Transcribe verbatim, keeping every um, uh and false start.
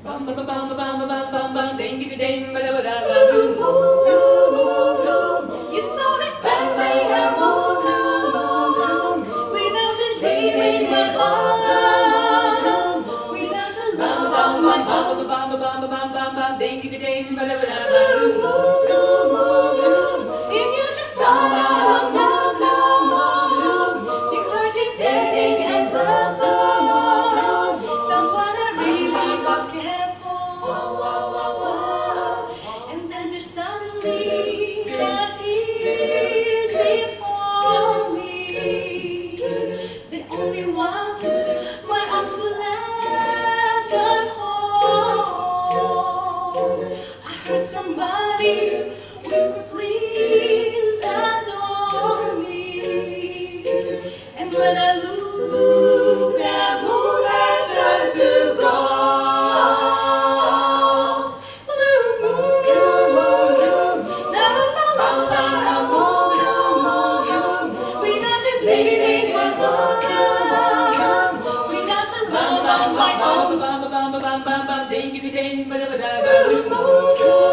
Bum bum bum bum bum bum bum bum, ding ding ding, ba da ba da ba. You're so excited, without a dream in my heart, without a love on my heart. Bum bum bum bum bum bum bum, ding ding ding, ba da ba da ba. If you just thought I was not love, you heard me singing and love, someone I really was careful, and then there suddenly appeared before me, the only one my arms will ever hold. I heard somebody whisper, please adore me, and when I look, that moon has turned to gold. Blue moon, la la la la la la, without you dating and love, without a love on my own. Bum bum bum bum bum bum, ding ding ding, ba da ba da ba.